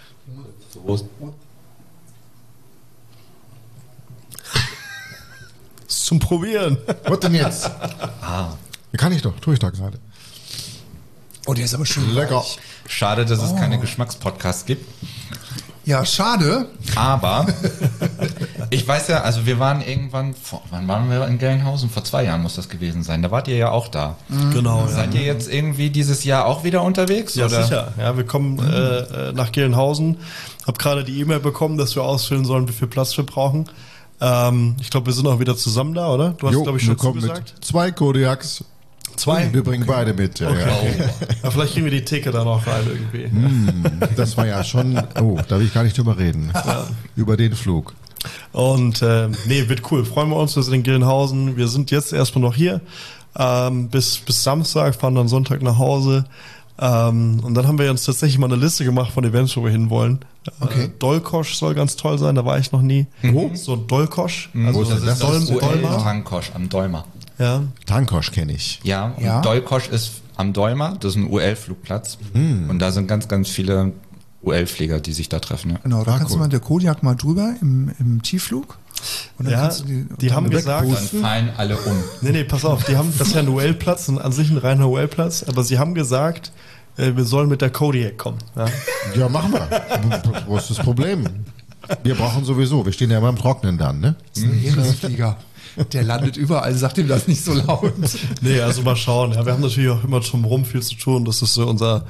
Zum Probieren. Was denn jetzt? Kann ich doch, tue ich doch gerade. Oh, der ist aber schön Lecker. weich. Schade, dass es keine Geschmackspodcasts gibt. Ja, schade. Aber ich weiß ja, also wir waren irgendwann, wann waren wir in Gelnhausen? Vor 2 Jahren muss das gewesen sein. Da wart ihr ja auch da. Genau. Seid ihr jetzt irgendwie dieses Jahr auch wieder unterwegs? Ja, oder? sicher. Ja, wir kommen nach Gelnhausen. Hab gerade die E-Mail bekommen, dass wir ausfüllen sollen, wie viel Platz wir brauchen. Ich glaube, wir sind auch wieder zusammen da, oder? Du hast, glaube ich, schon zugesagt. Mit 2 Kodiaks. 2? Wir bringen beide mit. Ja, Okay. Ja, vielleicht kriegen wir die Theke da noch rein irgendwie. Das war ja schon, da will ich gar nicht drüber reden. Über den Flug. Und wird cool. Freuen wir uns, wir sind in Gelnhausen. Wir sind jetzt erstmal noch hier bis Samstag, fahren dann Sonntag nach Hause. Und dann haben wir uns tatsächlich mal eine Liste gemacht von Events, wo wir hinwollen. Okay. Dolkosch soll ganz toll sein, da war ich noch nie. Wo? So Dolkosch. Wo ist Das ist das Dolma. Tankosch am Dolma. Ja. Tankosch kenne ich. Ja, und Ja. Dolkosch ist am Dolma, das ist ein UL-Flugplatz. Und da sind ganz, ganz viele UL-Flieger, die sich da treffen. Ja. Genau, da kannst du cool. mal der Kodiak mal drüber im Tiefflug. Und dann Ja, kannst du die haben gesagt, Dann fallen alle um. nee, pass auf, die haben, das ist ja ein UL-Platz, an sich ein reiner UL-Platz, aber sie haben gesagt, wir sollen mit der Kodiak kommen. Ja? Ja, machen wir. Wo ist das Problem? Wir brauchen sowieso, wir stehen ja immer im Trocknen dann, ne? Das ist ein Heeresflieger. Der landet überall, sagt ihm das nicht so laut. Nee, also mal schauen. Ja, wir haben natürlich auch immer drumherum viel zu tun. Das ist so unser,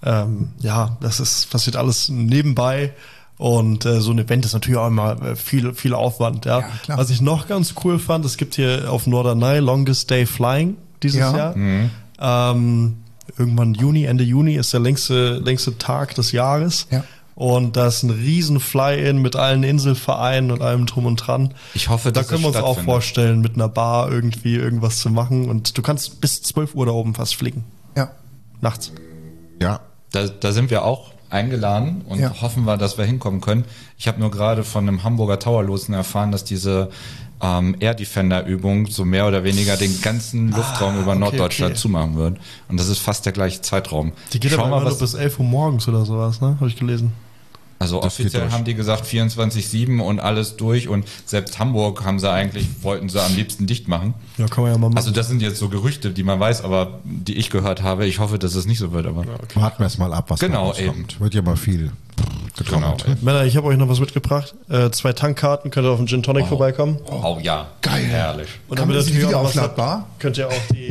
passiert alles nebenbei. Und so ein Event ist natürlich auch immer viel Aufwand. Ja. Ja, klar. Was ich noch ganz cool fand, es gibt hier auf Norderney Longest Day Flying dieses Jahr. Irgendwann Ende Juni ist der längste Tag des Jahres. Ja. Und da ist ein riesen Fly-In mit allen Inselvereinen und allem drum und dran. Ich hoffe, Da dass können wir es uns auch stattfindet. vorstellen, mit einer Bar irgendwie irgendwas zu machen. Und du kannst bis 12 Uhr da oben fast fliegen. Ja. Nachts. Ja. Da sind wir auch eingeladen und Ja. hoffen wir, dass wir hinkommen können. Ich habe nur gerade von einem Hamburger Towerlotsen erfahren, dass diese Air Defender Übung so mehr oder weniger den ganzen Luftraum über Norddeutschland zumachen wird. Und das ist fast der gleiche Zeitraum. Die geht Schau aber mal, immer nur was, bis 11 Uhr morgens oder sowas, ne? Habe ich gelesen. also Das geht offiziell durch. haben die gesagt 24/7 und alles durch und selbst Hamburg wollten sie am liebsten dicht machen. Ja, kann man ja mal machen. Also das sind jetzt so Gerüchte, die man weiß, aber die ich gehört habe. Ich hoffe, dass es nicht so wird, aber Warten wir es mal ab, was Genau, da rauskommt. Wird ja mal viel getrommelt. Genau. Männer, ich habe euch noch was mitgebracht. 2 Tankkarten, könnt ihr auf den Gin Tonic vorbeikommen. oh ja, Geil. herrlich. Und Kann man damit sie ihr wieder auch noch was aufladbar? habt, könnt ihr auch die...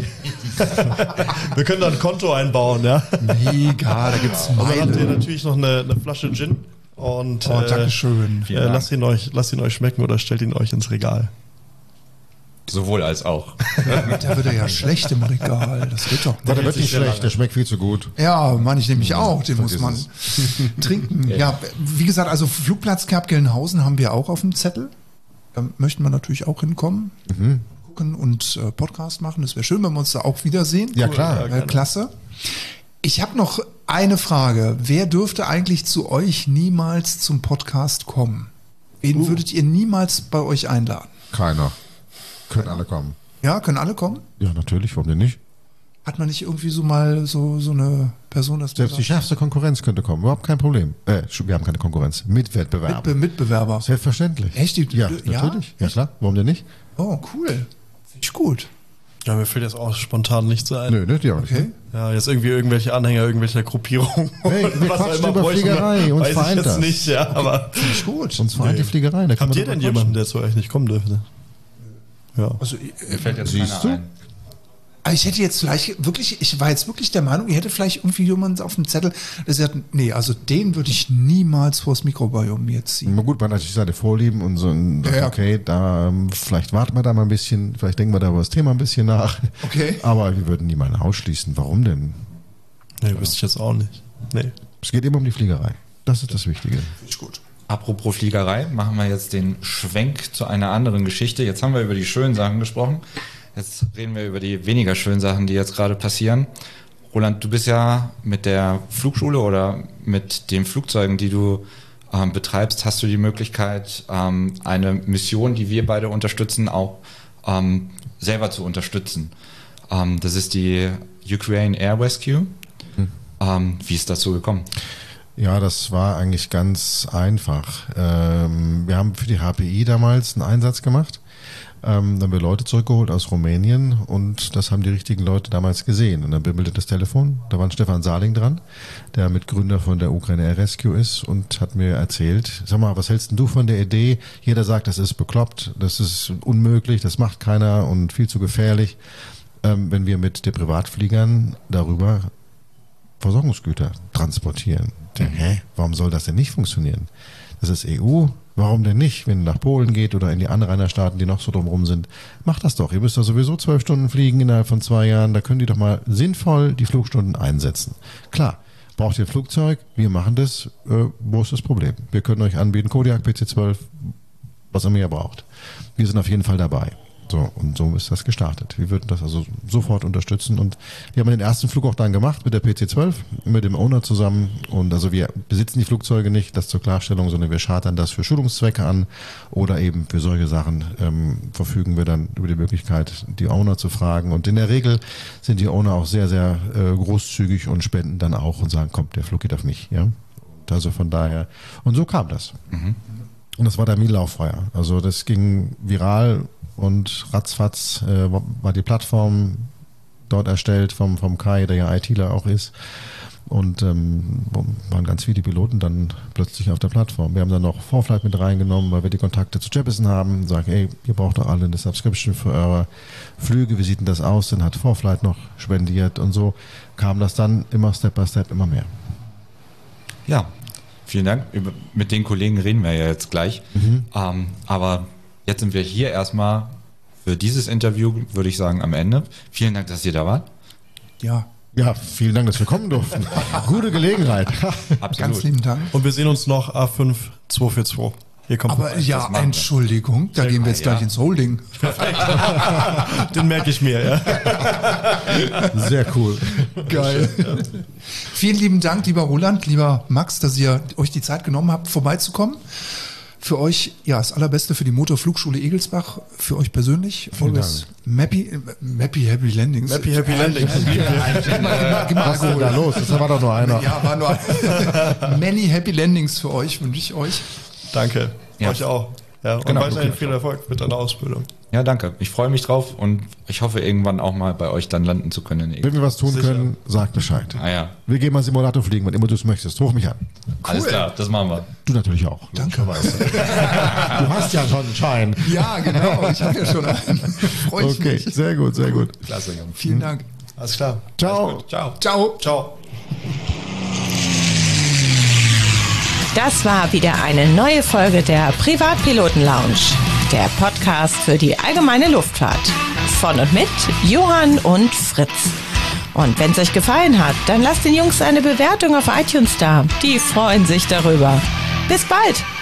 Wir können da ein Konto einbauen, ja. Mega, da gibt's Und dann habt ihr Meile. natürlich noch eine Flasche Gin. Und Oh, Dankeschön. Vielen Dank. lasst ihn euch schmecken oder stellt ihn euch ins Regal. Sowohl als auch. Da wird er ja schlecht im Regal. Das geht doch Der nicht. wird nicht schlecht, der schmeckt viel zu gut. Ja, meine ich nämlich auch. Den muss vergiss man trinken. Ja, wie gesagt, also Flugplatz Cap Gelnhausen haben wir auch auf dem Zettel. Da möchten wir natürlich auch hinkommen, gucken und Podcast machen. Das wäre schön, wenn wir uns da auch wiedersehen. Ja, klar. Klasse. Ich habe noch eine Frage. Wer dürfte eigentlich zu euch niemals zum Podcast kommen? Wen würdet ihr niemals bei euch einladen? Keiner. Können alle kommen. Ja, können alle kommen? Ja, natürlich, warum denn nicht? Hat man nicht irgendwie so mal so eine Person, das Selbst die schärfste Konkurrenz könnte kommen, überhaupt kein Problem. Wir haben keine Konkurrenz, Mitwettbewerb. Mitbewerber. Selbstverständlich. Echt? Ja, natürlich. Ja klar, warum denn nicht? Oh, cool. Finde ich gut. Ja, mir fällt jetzt auch spontan nichts ein. Nö, ne, die auch nicht. Okay. Ja, jetzt irgendwie irgendwelche Anhänger, irgendwelcher Gruppierungen. Hey, wir quatschen über Fliegerei, uns vereint das. Nicht, ja, aber Finde ich gut. Uns vereint die Fliegerei. Da kann habt man ihr denn drüber jemanden, der zu euch nicht kommen dürfte? Ja. Also, Mir fällt jetzt Siehst keiner du? ein. ich hätte jetzt vielleicht wirklich, ich war jetzt wirklich der Meinung, ihr hättet vielleicht irgendwie jemanden auf dem Zettel, der sagt, nee, also den würde ich niemals vors Mikro bei mir ziehen. Na gut, man hat natürlich seine Vorlieben und so, und sagt, Ja. okay, da vielleicht warten wir da mal ein bisschen, vielleicht denken wir da über das Thema ein bisschen nach. Okay. Aber wir würden niemanden ausschließen. Warum denn? Nee, wüsste ich jetzt auch nicht. Nee. Es geht immer um die Fliegerei. Das ist das Wichtige. Finde ich gut. Apropos Fliegerei, machen wir jetzt den Schwenk zu einer anderen Geschichte. Jetzt haben wir über die schönen Sachen gesprochen. Jetzt reden wir über die weniger schönen Sachen, die jetzt gerade passieren. Roland, du bist ja mit der Flugschule oder mit den Flugzeugen, die du betreibst, hast du die Möglichkeit, eine Mission, die wir beide unterstützen, auch selber zu unterstützen. Das ist die Ukraine Air Rescue. Wie ist dazu gekommen? Ja, das war eigentlich ganz einfach. Wir haben für die HPI damals einen Einsatz gemacht. Dann haben wir Leute zurückgeholt aus Rumänien und das haben die richtigen Leute damals gesehen. Und dann bimmelte das Telefon, da war ein Stefan Saling dran, der Mitgründer von der Ukraine Air Rescue ist und hat mir erzählt, sag mal, was hältst denn du von der Idee? Jeder sagt, das ist bekloppt, das ist unmöglich, das macht keiner und viel zu gefährlich, wenn wir mit den Privatfliegern darüber Versorgungsgüter transportieren. Hä? Warum soll das denn nicht funktionieren? Das ist EU. Warum denn nicht? Wenn ihr nach Polen geht oder in die Anrainerstaaten, die noch so drumherum sind, macht das doch. Ihr müsst da sowieso 12 Stunden fliegen innerhalb von 2 Jahren. Da könnt ihr doch mal sinnvoll die Flugstunden einsetzen. Klar, braucht ihr ein Flugzeug? Wir machen das. Wo ist das Problem? Wir können euch anbieten, Kodiak, PC-12, was immer ihr braucht. Wir sind auf jeden Fall dabei. So, und so ist das gestartet. Wir würden das also sofort unterstützen und wir haben den ersten Flug auch dann gemacht mit der PC-12, mit dem Owner zusammen und also wir besitzen die Flugzeuge nicht, das zur Klarstellung, sondern wir chartern das für Schulungszwecke an oder eben für solche Sachen verfügen wir dann über die Möglichkeit, die Owner zu fragen und in der Regel sind die Owner auch sehr, sehr großzügig und spenden dann auch und sagen, komm, der Flug geht auf mich, ja. Und also von daher, und so kam das. Und das war der Lauffeuer. Also das ging viral und ratzfatz war die Plattform dort erstellt vom Kai, der ja ITler auch ist. Und waren ganz viele Piloten dann plötzlich auf der Plattform. Wir haben dann noch Vorflight mit reingenommen, weil wir die Kontakte zu Jeppesen haben. Sagen, ey, ihr braucht doch alle eine Subscription für eure Flüge. Wie sieht denn das aus? Dann hat Vorflight noch spendiert und so kam das dann immer Step by Step immer mehr. Ja, vielen Dank. Mit den Kollegen reden wir ja jetzt gleich. Aber jetzt sind wir hier erstmal für dieses Interview, würde ich sagen, am Ende. Vielen Dank, dass ihr da wart. Ja. Ja, vielen Dank, dass wir kommen durften. Gute Gelegenheit. Absolut. Ganz lieben Dank. Und wir sehen uns noch A5 242. Hier kommt Aber ja, machen wir. Entschuldigung, da gehen wir jetzt gleich ins Holding. den merke ich mir, ja. Sehr cool. Geil. Vielen lieben Dank, lieber Roland, lieber Max, dass ihr euch die Zeit genommen habt, vorbeizukommen. Für euch, ja, das Allerbeste für die Motorflugschule Egelsbach, für euch persönlich. Always Happy Landings. Happy Landings. Was ist denn da los? Das war doch nur einer. Ja, war nur many Happy Landings für euch, wünsche ich euch. Danke. Ja. Euch auch. Ja, und Genau, weiterhin okay. viel Erfolg mit deiner Ausbildung. Ja, danke. Ich freue mich drauf und ich hoffe, irgendwann auch mal bei euch dann landen zu können. Wenn wir was tun können, sag Bescheid. Ah ja, Wir gehen mal Simulator fliegen, wann immer du es möchtest. Ruf mich an. alles klar, das machen wir. Du natürlich auch. Danke. Du hast ja schon einen Schein. Ja, genau, ich habe ja schon einen. Freue ich Okay, mich. sehr gut, sehr gut. Klasse, Jungs. Vielen Dank. Alles klar. Ciao. Ciao. Ciao. Ciao. Das war wieder eine neue Folge der Privatpiloten Lounge, der Podcast für die allgemeine Luftfahrt. Von und mit Johann und Fritz. Und wenn es euch gefallen hat, dann lasst den Jungs eine Bewertung auf iTunes da. Die freuen sich darüber. Bis bald!